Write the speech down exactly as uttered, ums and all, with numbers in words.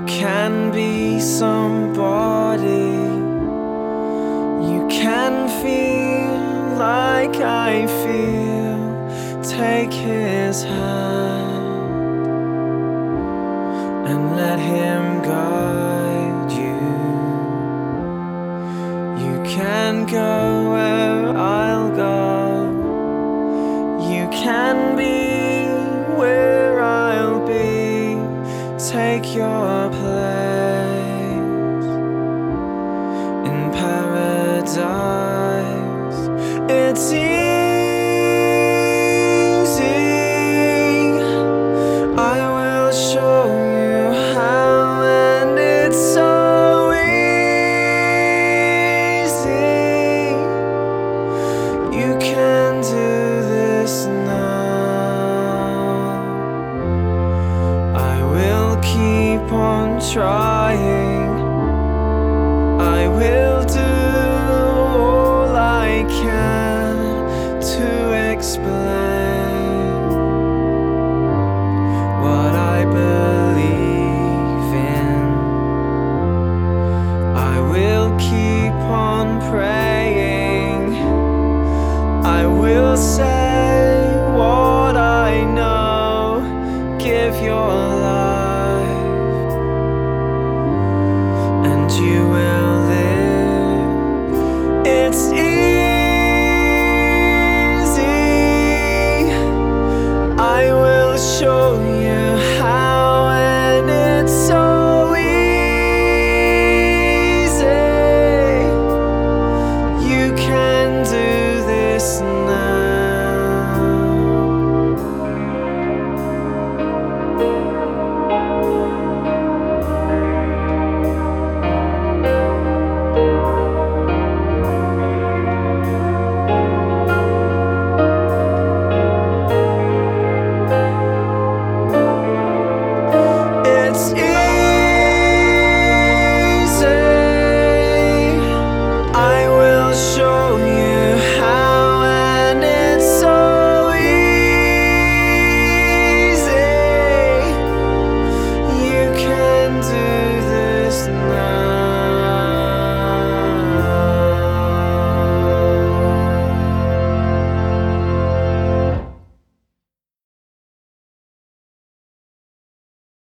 can be somebody. You can feel like I feel. Take his hand and let him guide you. You can go where I'll go. You can be where I'll be. Take your place in paradise. It's easy. I will show you how, and it's so easy. You can do this now. I will keep on trying. I will do all I can to explain.